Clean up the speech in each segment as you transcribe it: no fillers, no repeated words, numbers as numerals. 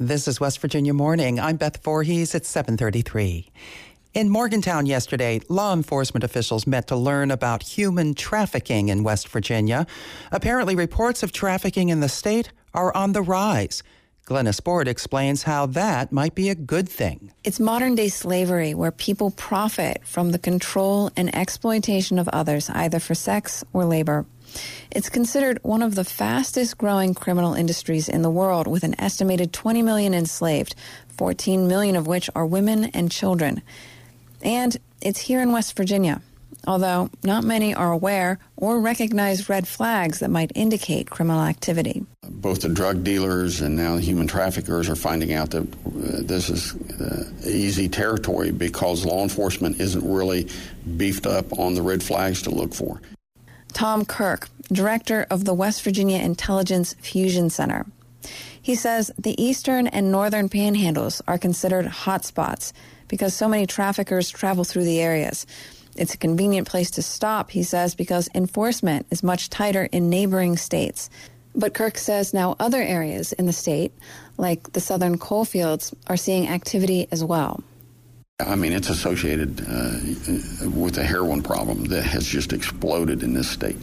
This is West Virginia Morning. I'm Beth Voorhees at 7:33. In Morgantown yesterday, law enforcement officials met to learn about human trafficking in West Virginia. Apparently, reports of trafficking in the state are on the rise. Glenna Spord explains how that might be a good thing. It's modern-day slavery where people profit from the control and exploitation of others, either for sex or labor. It's considered one of the fastest-growing criminal industries in the world, with an estimated 20 million enslaved, 14 million of which are women and children. And it's here in West Virginia, although not many are aware or recognize red flags that might indicate criminal activity. Both the drug dealers and now the human traffickers are finding out that this is easy territory because law enforcement isn't really beefed up on the red flags to look for. Tom Kirk, director of the West Virginia Intelligence Fusion Center. He says the eastern and northern panhandles are considered hotspots because so many traffickers travel through the areas. It's a convenient place to stop, he says, because enforcement is much tighter in neighboring states. But Kirk says now other areas in the state, like the southern coal fields, are seeing activity as well. I mean, it's associated with a heroin problem that has just exploded in this state.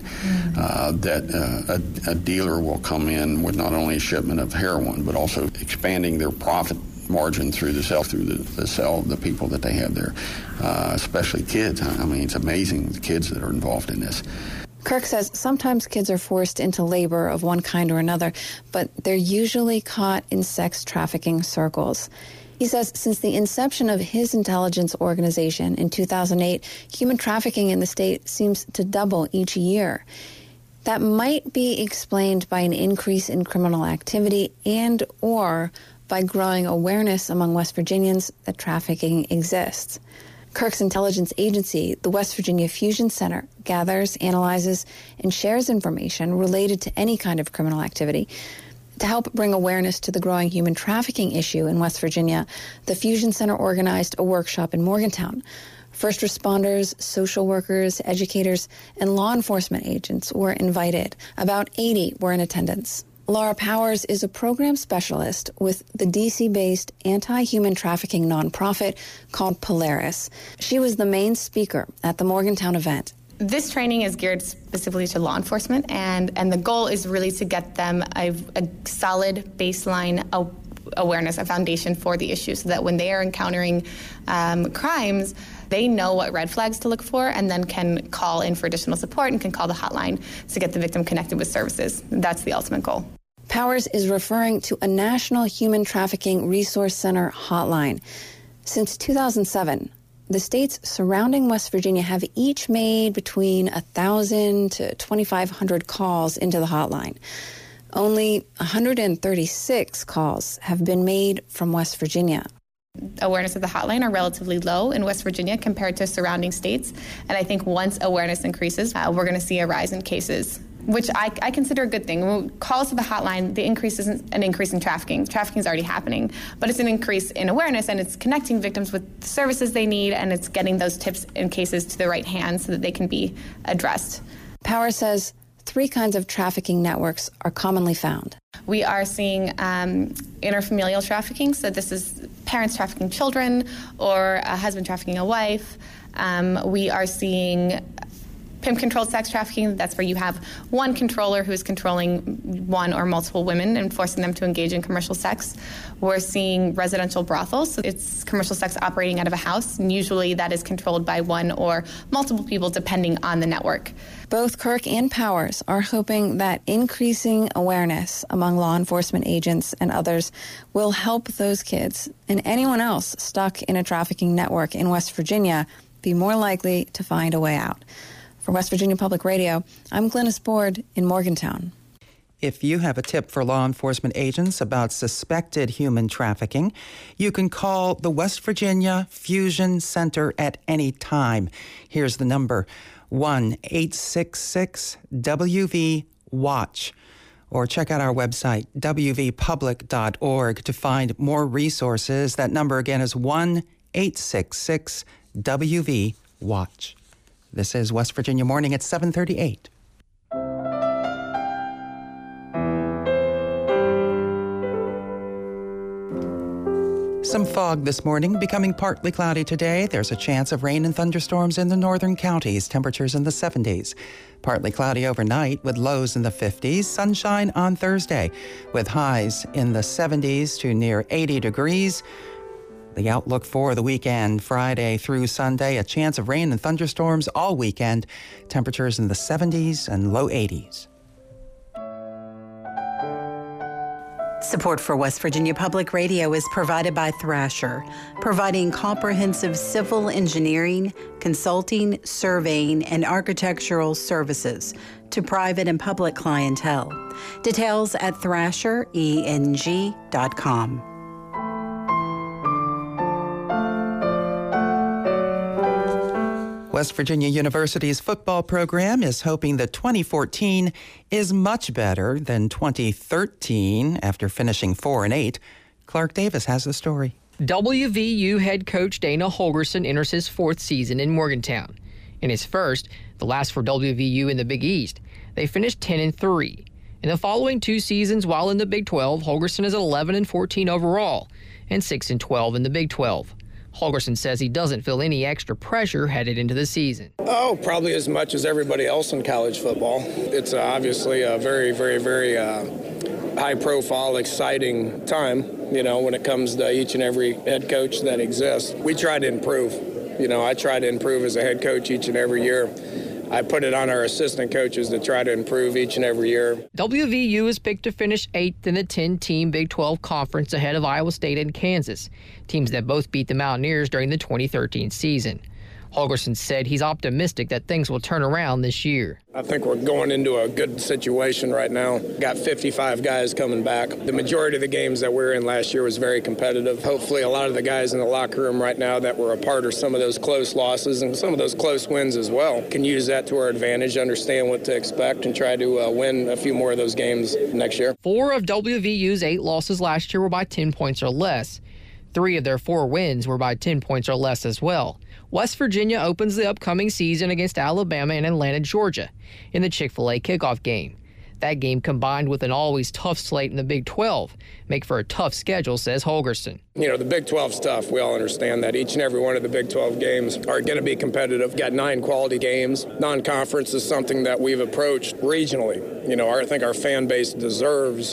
That a dealer will come in with not only a shipment of heroin, but also expanding their profit margin through the sale of the people that they have there, especially kids. I mean, it's amazing the kids that are involved in this. Kirk says sometimes kids are forced into labor of one kind or another, but they're usually caught in sex trafficking circles. He says since the inception of his intelligence organization in 2008, human trafficking in the state seems to double each year. That might be explained by an increase in criminal activity and or by growing awareness among West Virginians that trafficking exists. Kirk's intelligence agency, the West Virginia Fusion Center, gathers, analyzes, and shares information related to any kind of criminal activity. To help bring awareness to the growing human trafficking issue in West Virginia, the Fusion Center organized a workshop in Morgantown. First responders, social workers, educators, and law enforcement agents were invited. About 80 were in attendance. Laura Powers is a program specialist with the D.C.-based anti-human trafficking nonprofit called Polaris. She was the main speaker at the Morgantown event. This training is geared specifically to law enforcement, and the goal is really to get them a solid baseline awareness, a foundation for the issue, so that when they are encountering crimes, they know what red flags to look for and then can call in for additional support and can call the hotline to get the victim connected with services. That's the ultimate goal. Powers is referring to a National Human Trafficking Resource Center hotline. Since 2007, the states surrounding West Virginia have each made between 1,000 to 2,500 calls into the hotline. Only 136 calls have been made from West Virginia. Awareness of the hotline are relatively low in West Virginia compared to surrounding states. And I think once awareness increases, we're going to see a rise in cases, which I consider a good thing. When calls to the hotline, the increase isn't an increase in trafficking. Trafficking is already happening, but it's an increase in awareness, and it's connecting victims with the services they need, and it's getting those tips and cases to the right hands so that they can be addressed. Power says 3 kinds of trafficking networks are commonly found. We are seeing interfamilial trafficking, so this is parents trafficking children or a husband trafficking a wife. We are seeing pimp-controlled sex trafficking. That's where you have one controller who is controlling one or multiple women and forcing them to engage in commercial sex. We're seeing residential brothels. So it's commercial sex operating out of a house, and usually that is controlled by one or multiple people depending on the network. Both Kirk and Powers are hoping that increasing awareness among law enforcement agents and others will help those kids and anyone else stuck in a trafficking network in West Virginia be more likely to find a way out. For West Virginia Public Radio, I'm Glenna Spord in Morgantown. If you have a tip for law enforcement agents about suspected human trafficking, you can call the West Virginia Fusion Center at any time. Here's the number, 1-866-WV-WATCH. Or check out our website, wvpublic.org, to find more resources. That number again is 1-866-WV-WATCH. This is West Virginia Morning at 7:38. Some fog this morning, becoming partly cloudy today. There's a chance of rain and thunderstorms in the northern counties, temperatures in the 70s. Partly cloudy overnight with lows in the 50s. Sunshine on Thursday with highs in the 70s to near 80 degrees. The outlook for the weekend, Friday through Sunday, a chance of rain and thunderstorms all weekend. Temperatures in the 70s and low 80s. Support for West Virginia Public Radio is provided by Thrasher, providing comprehensive civil engineering, consulting, surveying, and architectural services to private and public clientele. Details at thrashereng.com. West Virginia University's football program is hoping that 2014 is much better than 2013 after finishing 4-8. Clark Davis has the story. WVU head coach Dana Holgorsen enters his fourth season in Morgantown. In his first, the last for WVU in the Big East, they finished 10-3. In the following two seasons while in the Big 12, Holgorsen is 11-14 overall and 6-12 in the Big 12. Holgorsen says he doesn't feel any extra pressure headed into the season. Oh, probably as much as everybody else in college football. It's obviously a very, very, very high-profile, exciting time, when it comes to each and every head coach that exists. We try to improve. I try to improve as a head coach each and every year. I put it on our assistant coaches to try to improve each and every year. WVU is picked to finish 8th in the 10-team Big 12 conference ahead of Iowa State and Kansas, teams that both beat the Mountaineers during the 2013 season. Holgorsen said he's optimistic that things will turn around this year. I think we're going into a good situation right now. Got 55 guys coming back. The majority of the games that we were in last year was very competitive. Hopefully a lot of the guys in the locker room right now that were a part of some of those close losses and some of those close wins as well can use that to our advantage, understand what to expect, and try to win a few more of those games next year. 4 of WVU's 8 losses last year were by 10 points or less. 3 of their 4 wins were by 10 points or less as well. West Virginia opens the upcoming season against Alabama and Atlanta, Georgia, in the Chick-fil-A kickoff game. That game, combined with an always tough slate in the Big 12, make for a tough schedule, says Holgorsen. The Big 12's tough. We all understand that. Each and every one of the Big 12 games are going to be competitive. Got 9 quality games. Non-conference is something that we've approached regionally. I think our fan base deserves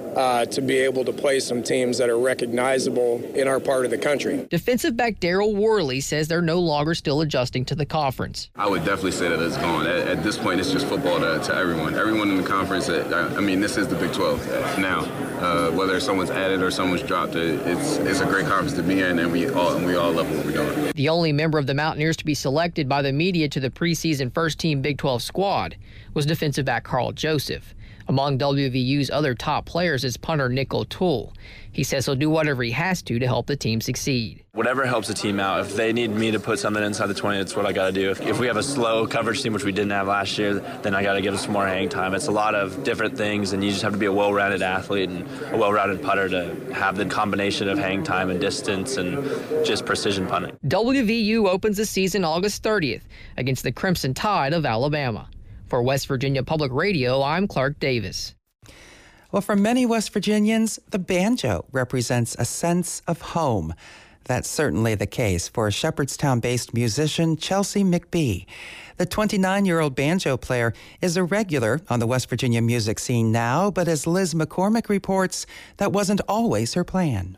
to be able to play some teams that are recognizable in our part of the country. Defensive back Daryl Worley says they're no longer still adjusting to the conference. I would definitely say that it's gone. At this point, it's just football to everyone. Everyone in the conference, this is the Big 12 now. Whether someone's added or someone's dropped, it's a great conference to be in, and we all love what we're doing. The only member of the Mountaineers to be selected by the media to the preseason first-team Big 12 squad was defensive back Carl Joseph. Among WVU's other top players is punter Nick O'Toole. He says he'll do whatever he has to help the team succeed. Whatever helps the team out. If they need me to put something inside the 20, that's what I got to do. If we have a slow coverage team, which we didn't have last year, then I got to give them some more hang time. It's a lot of different things, and you just have to be a well-rounded athlete and a well-rounded putter to have the combination of hang time and distance and just precision punting. WVU opens the season August 30th against the Crimson Tide of Alabama. For West Virginia Public Radio, I'm Clark Davis. Well, for many West Virginians, the banjo represents a sense of home. That's certainly the case for Shepherdstown-based musician Chelsea McBee. The 29-year-old banjo player is a regular on the West Virginia music scene now, but as Liz McCormick reports, that wasn't always her plan.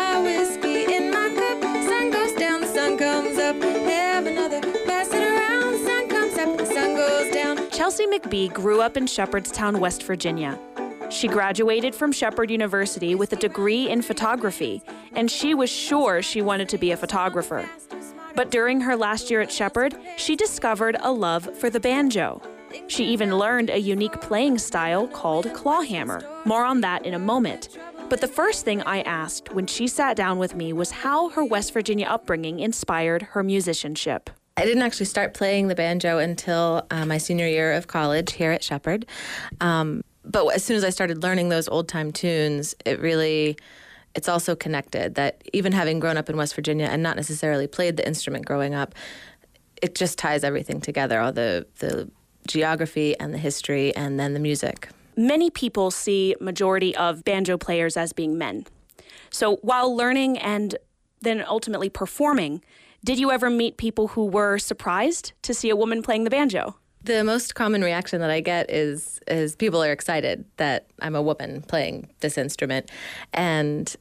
Whiskey in my cup, sun goes down, the sun comes up, have another, pass it around, the sun comes up, the sun goes down. Chelsea McBee grew up in Shepherdstown, West Virginia. She graduated from Shepherd University with a degree in photography, and she was sure she wanted to be a photographer. But during her last year at Shepherd, she discovered a love for the banjo. She even learned a unique playing style called clawhammer. More on that in a moment. But the first thing I asked when she sat down with me was how her West Virginia upbringing inspired her musicianship. I didn't actually start playing the banjo until my senior year of college here at Shepherd. But as soon as I started learning those old-time tunes, it's also connected that even having grown up in West Virginia and not necessarily played the instrument growing up, it just ties everything together, all the geography and the history and then the music. Many people see majority of banjo players as being men. So while learning and then ultimately performing, did you ever meet people who were surprised to see a woman playing the banjo? The most common reaction that I get is people are excited that I'm a woman playing this instrument. And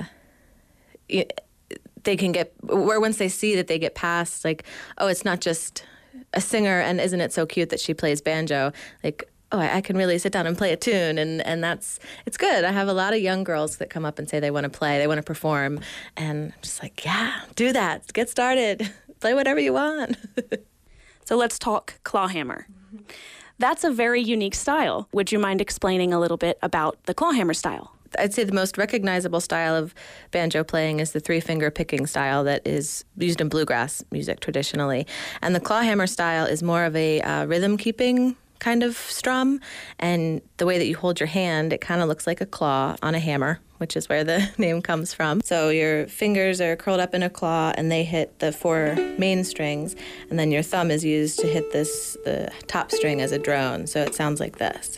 they can get, or once they see that they get past, like, oh, it's not just a singer, and isn't it so cute that she plays banjo? Like, oh, I can really sit down and play a tune, and it's good. I have a lot of young girls that come up and say they want to play, they want to perform, and I'm just like, yeah, do that. Get started. Play whatever you want. So let's talk clawhammer. That's a very unique style. Would you mind explaining a little bit about the clawhammer style? I'd say the most recognizable style of banjo playing is the three-finger picking style that is used in bluegrass music traditionally. And the clawhammer style is more of a rhythm-keeping kind of strum. And the way that you hold your hand, it kind of looks like a claw on a hammer, which is where the name comes from. So your fingers are curled up in a claw, and they hit the four main strings, and then your thumb is used to hit the top string as a drone. So it sounds like this.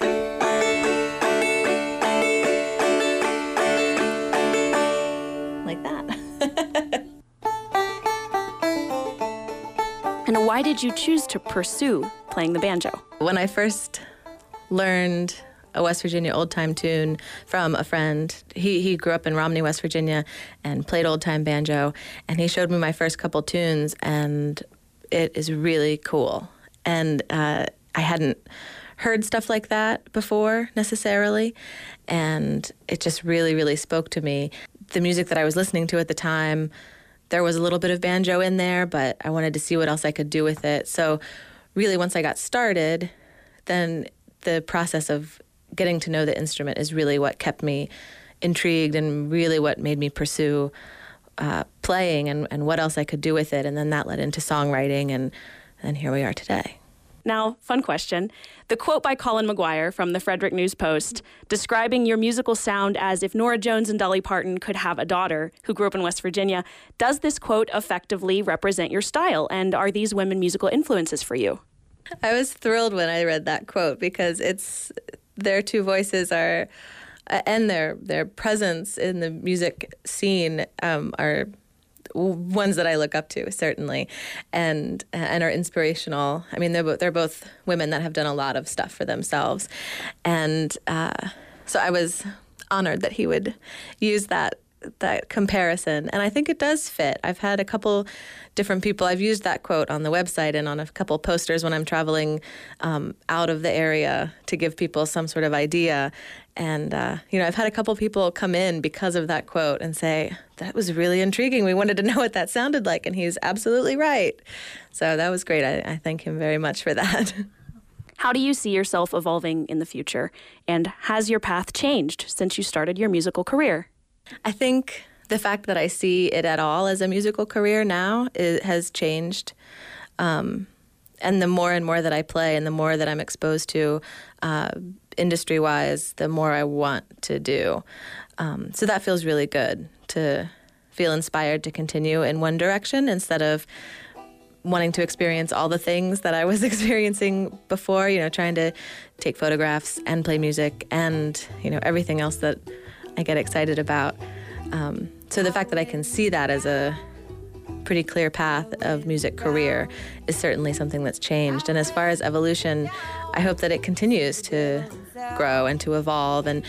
Like that. And why did you choose to pursue playing the banjo? When I first learned a West Virginia old-time tune from a friend, he grew up in Romney, West Virginia, and played old-time banjo, and he showed me my first couple tunes, and it is really cool. And I hadn't heard stuff like that before, necessarily, and it just really, really spoke to me. The music that I was listening to at the time, there was a little bit of banjo in there, but I wanted to see what else I could do with it. So really, once I got started, then the process of getting to know the instrument is really what kept me intrigued and really what made me pursue playing and what else I could do with it. And then that led into songwriting, and here we are today. Now, fun question. The quote by Colin McGuire from the Frederick News Post describing your musical sound as if Norah Jones and Dolly Parton could have a daughter who grew up in West Virginia. Does this quote effectively represent your style? And are these women musical influences for you? I was thrilled when I read that quote because their two voices are, and their presence in the music scene are ones that I look up to, certainly, and are inspirational. I mean, they're both women that have done a lot of stuff for themselves, and so I was honored that he would use that comparison, and I think it does fit. I've had a couple different people. I've used that quote on the website and on a couple posters when I'm traveling out of the area to give people some sort of idea. And, I've had a couple people come in because of that quote and say, that was really intriguing. We wanted to know what that sounded like. And he's absolutely right. So that was great. I thank him very much for that. How do you see yourself evolving in the future? And has your path changed since you started your musical career? I think the fact that I see it at all as a musical career now has changed. And the more and more that I play and the more that I'm exposed to industry-wise, the more I want to do. So that feels really good, to feel inspired to continue in one direction instead of wanting to experience all the things that I was experiencing before, trying to take photographs and play music and, everything else that I get excited about. So the fact that I can see that as a pretty clear path of music career is certainly something that's changed. And as far as evolution, I hope that it continues to grow and to evolve. And,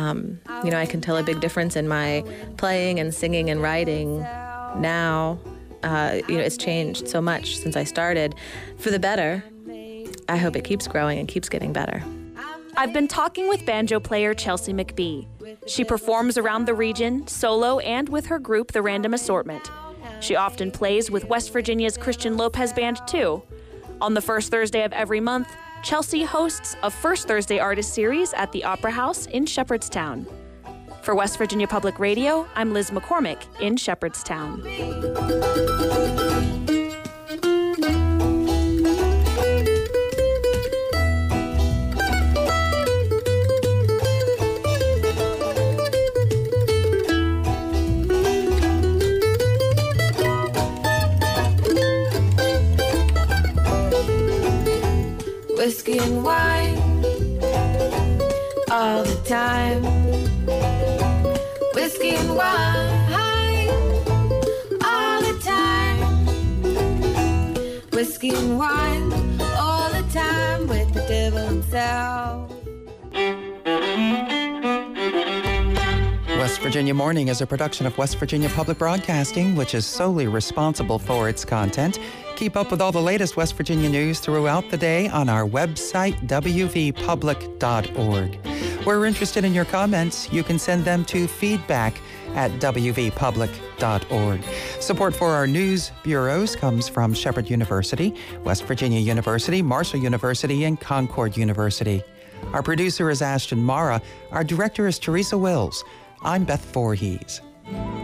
I can tell a big difference in my playing and singing and writing now. It's changed so much since I started for the better. I hope it keeps growing and keeps getting better. I've been talking with banjo player Chelsea McBee. She performs around the region, solo and with her group, The Random Assortment. She often plays with West Virginia's Christian Lopez Band, too. On the first Thursday of every month, Chelsea hosts a First Thursday Artist Series at the Opera House in Shepherdstown. For West Virginia Public Radio, I'm Liz McCormick in Shepherdstown. Whiskey and wine all the time. Whiskey whiskey and wine all the time. Whiskey and wine all the time with the devil himself. West Virginia Morning is a production of West Virginia Public Broadcasting, which is solely responsible for its content. Keep up with all the latest West Virginia news throughout the day on our website, wvpublic.org. We're interested in your comments. You can send them to feedback@wvpublic.org. Support for our news bureaus comes from Shepherd University, West Virginia University, Marshall University, and Concord University. Our producer is Ashton Mara. Our director is Teresa Wills. I'm Beth Voorhees.